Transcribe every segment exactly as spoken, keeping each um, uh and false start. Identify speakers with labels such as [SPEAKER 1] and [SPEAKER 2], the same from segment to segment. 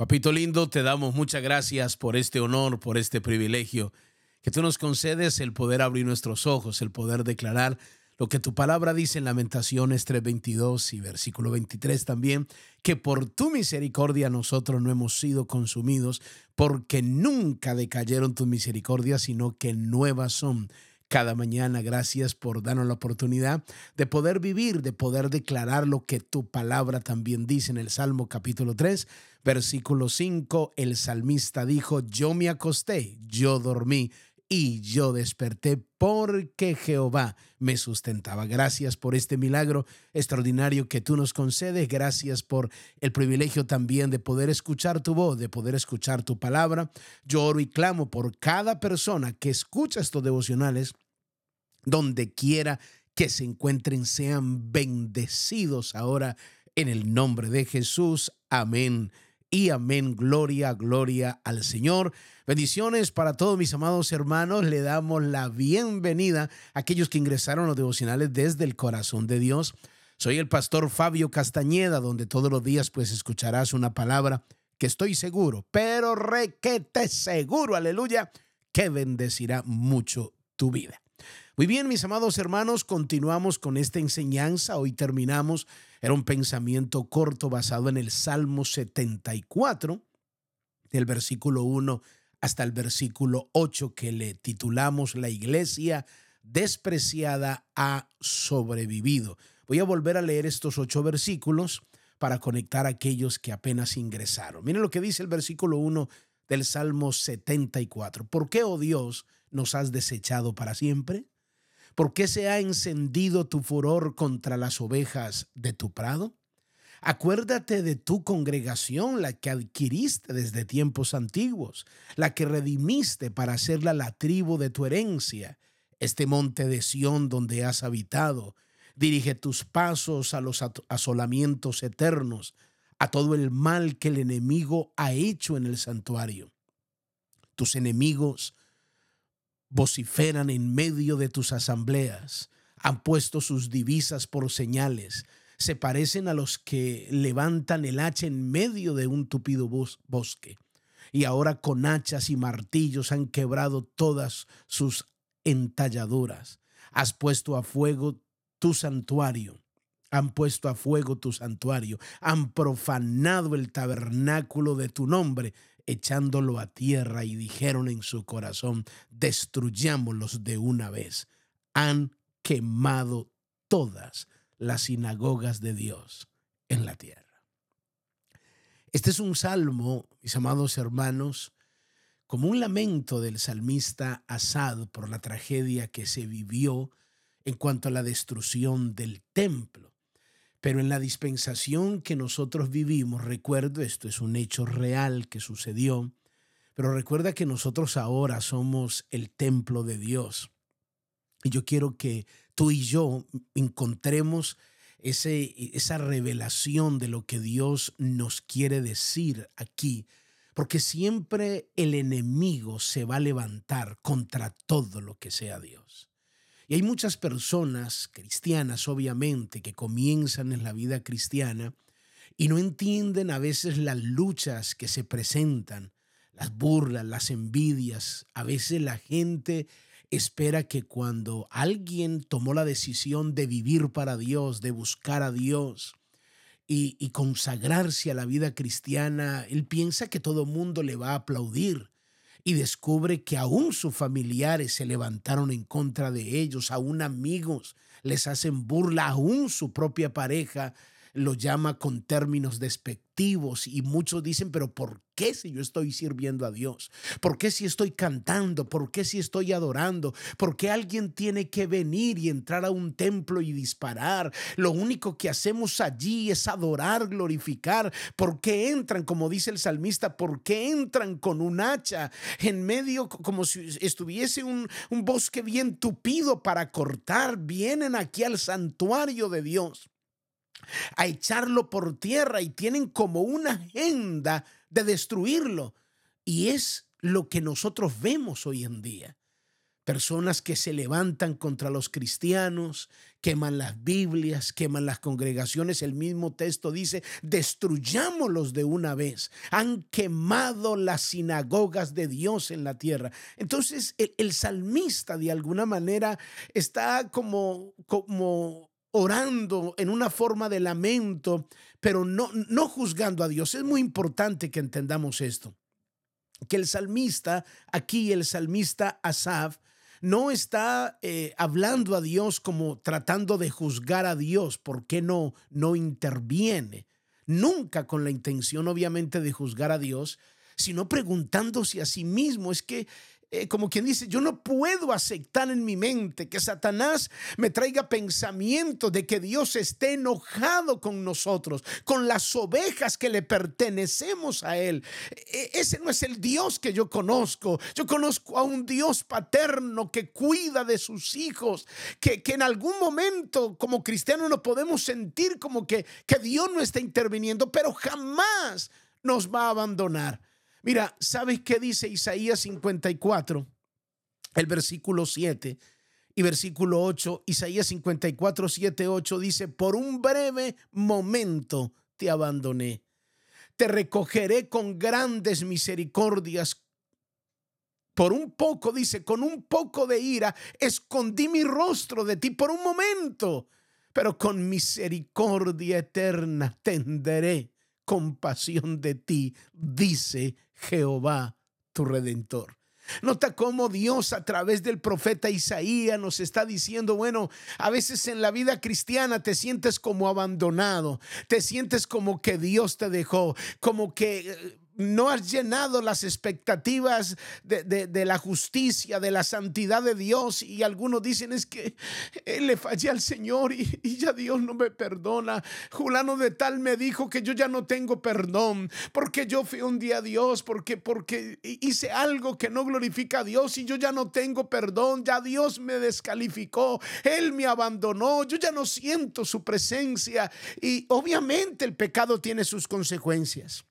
[SPEAKER 1] Papito lindo, te damos muchas gracias por este honor, por este privilegio que tú nos concedes, el poder abrir nuestros ojos, el poder declarar lo que tu palabra dice en Lamentaciones tres veintidós y versículo veintitrés también, que por tu misericordia nosotros no hemos sido consumidos, porque nunca decayeron tus misericordias, sino que nuevas son cada mañana. Gracias por darnos la oportunidad de poder vivir, de poder declarar lo que tu palabra también dice en el Salmo capítulo tres, versículo cinco. El salmista dijo: yo me acosté, yo dormí y yo desperté porque Jehová me sustentaba. Gracias por este milagro extraordinario que tú nos concedes. Gracias por el privilegio también de poder escuchar tu voz, de poder escuchar tu palabra. Yo oro y clamo por cada persona que escucha estos devocionales, donde quiera que se encuentren, sean bendecidos ahora en el nombre de Jesús. Amén y amén. Gloria, gloria al Señor. Bendiciones para todos mis amados hermanos. Le damos la bienvenida a aquellos que ingresaron a los devocionales desde el corazón de Dios. Soy el pastor Fabio Castañeda, donde todos los días pues escucharás una palabra que estoy seguro, pero requete seguro, aleluya, que bendecirá mucho tu vida. Muy bien, mis amados hermanos, continuamos con esta enseñanza. Hoy terminamos, era un pensamiento corto basado en el Salmo setenta y cuatro, del versículo uno hasta el versículo ocho, que le titulamos La iglesia despreciada ha sobrevivido. Voy a volver a leer estos ocho versículos para conectar a aquellos que apenas ingresaron. Miren lo que dice el versículo uno del Salmo setenta y cuatro. ¿Por qué, oh Dios, nos has desechado para siempre? ¿Por qué se ha encendido tu furor contra las ovejas de tu prado? Acuérdate de tu congregación, la que adquiriste desde tiempos antiguos, la que redimiste para hacerla la tribu de tu herencia, este monte de Sión donde has habitado. Dirige tus pasos a los asolamientos eternos, a todo el mal que el enemigo ha hecho en el santuario. Tus enemigos vociferan en medio de tus asambleas, han puesto sus divisas por señales, se parecen a los que levantan el hacha en medio de un tupido bos- bosque, y ahora con hachas y martillos han quebrado todas sus entalladuras. Has puesto a fuego tu santuario, han puesto a fuego tu santuario, han profanado el tabernáculo de tu nombre, echándolo a tierra, y dijeron en su corazón: destruyámoslos de una vez. Han quemado todas las sinagogas de Dios en la tierra. Este es un salmo, mis amados hermanos, como un lamento del salmista Asaf por la tragedia que se vivió en cuanto a la destrucción del templo. Pero en la dispensación que nosotros vivimos, recuerdo, esto es un hecho real que sucedió, pero recuerda que nosotros ahora somos el templo de Dios. Y yo quiero que tú y yo encontremos ese, esa revelación de lo que Dios nos quiere decir aquí, porque siempre el enemigo se va a levantar contra todo lo que sea Dios. Y hay muchas personas cristianas, obviamente, que comienzan en la vida cristiana y no entienden a veces las luchas que se presentan, las burlas, las envidias. A veces la gente espera que cuando alguien tomó la decisión de vivir para Dios, de buscar a Dios y, y consagrarse a la vida cristiana, él piensa que todo mundo le va a aplaudir. Y descubre que aún sus familiares se levantaron en contra de ellos, aún amigos les hacen burla, aún su propia pareja lo llama con términos despectivos, y muchos dicen: pero ¿por qué si yo estoy sirviendo a Dios? ¿Por qué si estoy cantando? ¿Por qué si estoy adorando? ¿Por qué alguien tiene que venir y entrar a un templo y disparar? Lo único que hacemos allí es adorar, glorificar. ¿Por qué entran, como dice el salmista, por qué entran con un hacha en medio, como si estuviese un, un bosque bien tupido para cortar? Vienen aquí al santuario de Dios a echarlo por tierra y tienen como una agenda de destruirlo. Y es lo que nosotros vemos hoy en día. Personas que se levantan contra los cristianos, queman las Biblias, queman las congregaciones. El mismo texto dice, destruyámoslos de una vez. Han quemado las sinagogas de Dios en la tierra. Entonces el, el salmista de alguna manera está como, como orando en una forma de lamento, pero no, no juzgando a Dios. Es muy importante que entendamos esto, que el salmista, aquí el salmista Asaf, no está eh, hablando a Dios como tratando de juzgar a Dios. ¿Por qué no, no interviene? Nunca con la intención, obviamente, de juzgar a Dios, sino preguntándose a sí mismo. Es que, eh, como quien dice, yo no puedo aceptar en mi mente que Satanás me traiga pensamientos de que Dios esté enojado con nosotros, con las ovejas que le pertenecemos a Él. E- ese no es el Dios que yo conozco. Yo conozco a un Dios paterno que cuida de sus hijos, que, que en algún momento como cristianos nos podemos sentir como que, que Dios no está interviniendo, pero jamás nos va a abandonar. Mira, ¿sabes qué dice Isaías cincuenta y cuatro? El versículo siete y versículo ocho. Isaías cincuenta y cuatro, siete, ocho dice, por un breve momento te abandoné. Te recogeré con grandes misericordias. Por un poco, dice, con un poco de ira, escondí mi rostro de ti por un momento, pero con misericordia eterna tendré compasión de ti, dice Jehová tu Redentor. Nota cómo Dios a través del profeta Isaías nos está diciendo, bueno, a veces en la vida cristiana te sientes como abandonado, te sientes como que Dios te dejó, como que no has llenado las expectativas de, de, de la justicia, de la santidad de Dios, y algunos dicen es que le fallé al Señor y, y ya Dios no me perdona. Fulano de tal me dijo que yo ya no tengo perdón porque yo fui un día a Dios, porque, porque hice algo que no glorifica a Dios y yo ya no tengo perdón, ya Dios me descalificó, Él me abandonó, yo ya no siento su presencia. Y obviamente el pecado tiene sus consecuencias.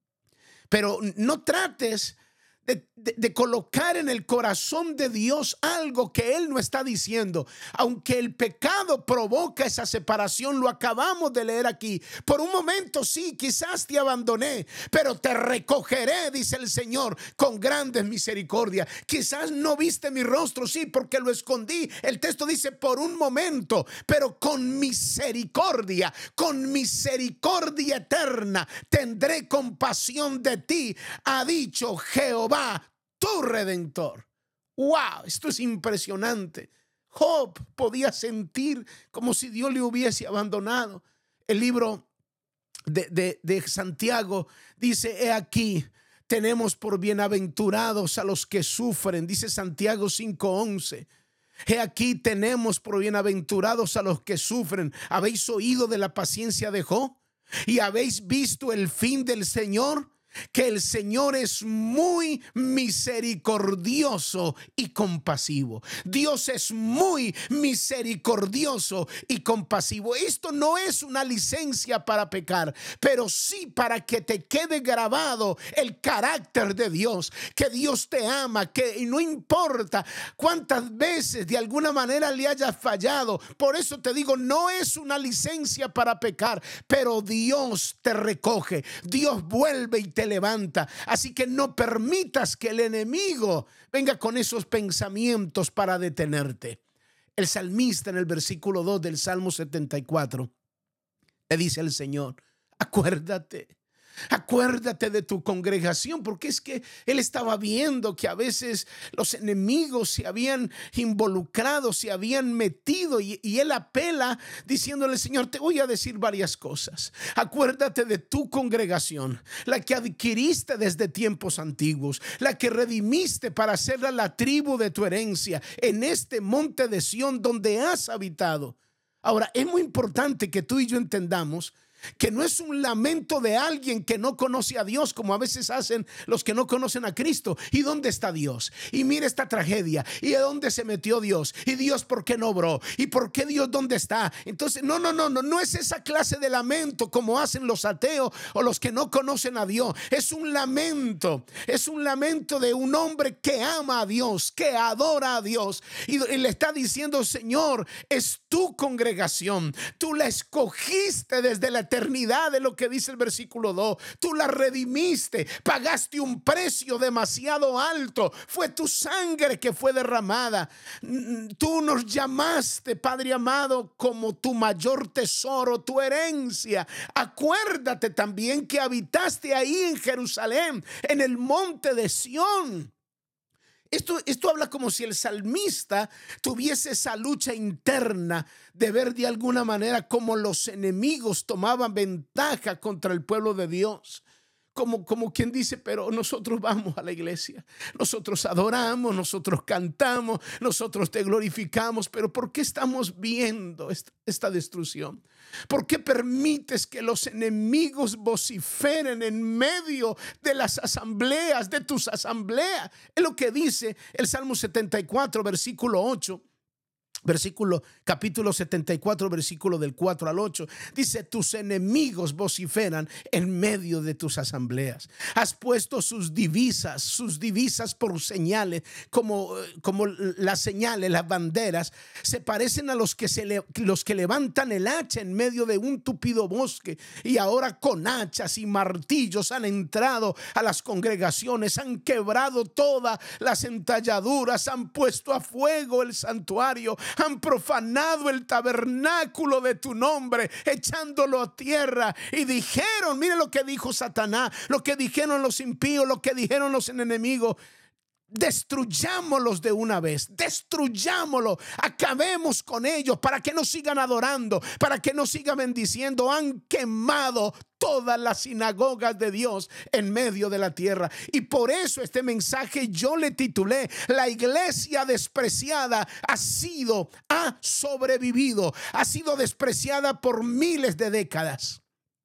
[SPEAKER 1] Pero no trates de, de, de colocar en el corazón de Dios algo que Él no está diciendo. Aunque el pecado provoca esa separación, lo acabamos de leer aquí. Por un momento sí, quizás te abandoné, pero te recogeré, dice el Señor, con grandes misericordias. Quizás no viste mi rostro, sí, porque lo escondí. El texto dice por un momento, pero con misericordia, con misericordia eterna tendré compasión de ti, ha dicho Jehová tu Redentor. Wow, esto es impresionante. Job podía sentir como si Dios le hubiese abandonado. El libro de, de, de Santiago dice, he aquí, tenemos por bienaventurados a los que sufren. Dice Santiago cinco once. He aquí tenemos por bienaventurados a los que sufren. ¿Habéis oído de la paciencia de Job? ¿Y habéis visto el fin del Señor? Que el Señor es muy misericordioso y compasivo. Dios es muy misericordioso y compasivo. Esto no es una licencia para pecar, pero sí para que te quede grabado el carácter de Dios, que Dios te ama, que no importa cuántas veces de alguna manera le hayas fallado. Por eso te digo, no es una licencia para pecar, pero Dios te recoge, Dios vuelve y te levanta. Así que no permitas que el enemigo venga con esos pensamientos para detenerte. El salmista en el versículo dos del Salmo setenta y cuatro le dice al Señor, acuérdate. Acuérdate de tu congregación, porque es que él estaba viendo que a veces los enemigos se habían involucrado, se habían metido, y, y él apela diciéndole, Señor, te voy a decir varias cosas. Acuérdate de tu congregación, la que adquiriste desde tiempos antiguos, la que redimiste para hacerla la tribu de tu herencia en este monte de Sión donde has habitado. Ahora, es muy importante que tú y yo entendamos que no es un lamento de alguien que no conoce a Dios, como a veces hacen los que no conocen a Cristo. ¿Y dónde está Dios? Y mira esta tragedia. ¿Y a dónde se metió Dios? ¿Y Dios por qué no obró? ¿Y por qué Dios dónde está? Entonces, no, no, no, no, no es esa clase de lamento como hacen los ateos o los que no conocen a Dios. Es un lamento, es un lamento de un hombre que ama a Dios, que adora a Dios, y, y le está diciendo: Señor, es tu congregación, tú la escogiste desde la eternidad, de lo que dice el versículo dos. Tú la redimiste, pagaste un precio demasiado alto, fue tu sangre que fue derramada. Tú nos llamaste, Padre amado, como tu mayor tesoro, tu herencia. Acuérdate también que habitaste ahí en Jerusalén, en el monte de Sión. Esto, esto habla como si el salmista tuviese esa lucha interna de ver de alguna manera cómo los enemigos tomaban ventaja contra el pueblo de Dios. Como, como quien dice: pero nosotros vamos a la iglesia, nosotros adoramos, nosotros cantamos, nosotros te glorificamos, pero ¿por qué estamos viendo esta, esta destrucción? ¿Por qué permites que los enemigos vociferen en medio de las asambleas, de tus asambleas? Es lo que dice el Salmo setenta y cuatro, versículo ocho. Versículo, capítulo setenta y cuatro, versículo del cuatro al ocho. Dice: tus enemigos vociferan en medio de tus asambleas. Has puesto sus divisas, sus divisas por señales, como, como las señales, las banderas, se parecen a los que, se le, los que levantan el hacha en medio de un tupido bosque. Y ahora con hachas y martillos han entrado a las congregaciones, han quebrado todas las entalladuras, han puesto a fuego el santuario, han profanado el tabernáculo de tu nombre, echándolo a tierra. Y dijeron, mire lo que dijo Satanás, lo que dijeron los impíos, lo que dijeron los enemigos: destruyámoslos de una vez, destruyámoslos, acabemos con ellos, para que no sigan adorando, para que no sigan bendiciendo. Han quemado todas las sinagogas de Dios en medio de la tierra. Y por eso este mensaje yo le titulé: la iglesia despreciada ha sido, ha sobrevivido, ha sido despreciada por miles de décadas.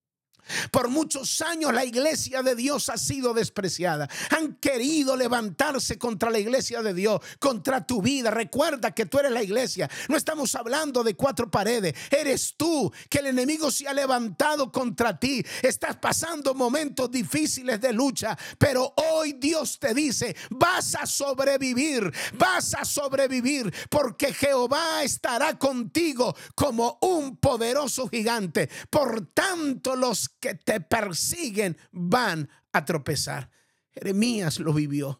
[SPEAKER 1] Por muchos años la iglesia de Dios ha sido despreciada. Han querido levantarse contra la iglesia de Dios, contra tu vida. Recuerda que tú eres la iglesia. No estamos hablando de cuatro paredes. Eres tú, que el enemigo se ha levantado contra ti. Estás pasando momentos difíciles de lucha, pero hoy Dios te dice: vas a sobrevivir, vas a sobrevivir, porque Jehová estará contigo como un poderoso gigante. Por tanto, los que te persiguen van a tropezar. Jeremías lo vivió.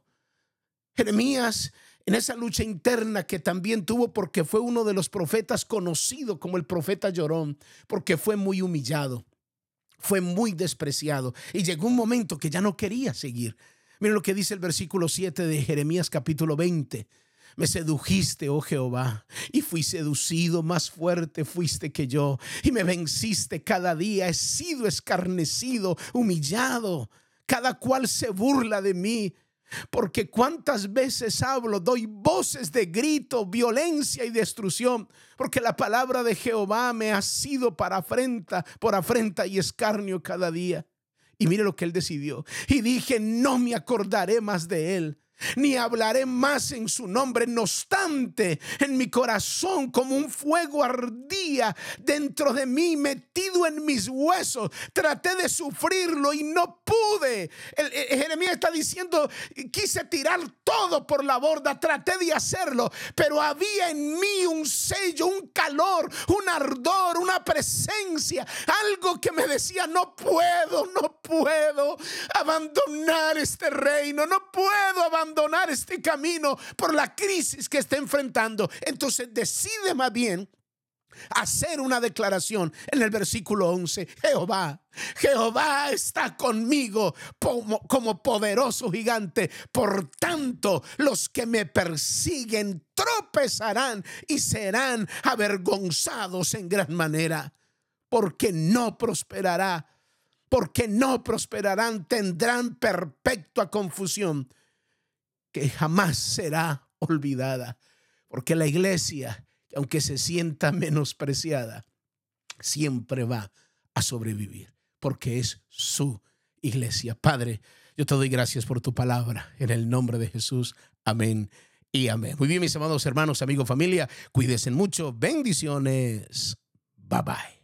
[SPEAKER 1] Jeremías, en esa lucha interna que también tuvo, porque fue uno de los profetas conocido como el profeta llorón, porque fue muy humillado, fue muy despreciado, y llegó un momento que ya no quería seguir. Miren lo que dice el versículo siete de Jeremías capítulo veinte. Me sedujiste, oh Jehová, y fui seducido, más fuerte fuiste que yo, y me venciste cada día. He sido escarnecido, humillado, cada cual se burla de mí. Porque cuántas veces hablo, doy voces de grito, violencia y destrucción, porque la palabra de Jehová me ha sido para afrenta, por afrenta y escarnio cada día. Y mire lo que él decidió: y dije, no me acordaré más de él, ni hablaré más en su nombre. No obstante, en mi corazón como un fuego ardía dentro de mí, metido en mis huesos. Traté de sufrirlo y no pude. El, el, Jeremías está diciendo: quise tirar todo por la borda, traté de hacerlo, pero había en mí un sello, un calor, un ardor, una presencia, algo que me decía: no puedo, no puedo abandonar este reino, no puedo abandonar abandonar este camino por la crisis que está enfrentando. Entonces decide más bien hacer una declaración en el versículo once: Jehová, Jehová está conmigo como, como poderoso gigante. Por tanto, los que me persiguen tropezarán y serán avergonzados en gran manera, porque no prosperará, porque no prosperarán, tendrán perpetua confusión que jamás será olvidada. Porque la iglesia, aunque se sienta menospreciada, siempre va a sobrevivir, porque es su iglesia. Padre, yo te doy gracias por tu palabra, en el nombre de Jesús. Amén y amén. Muy bien, mis amados hermanos, amigos, familia, cuídense mucho. Bendiciones. Bye bye.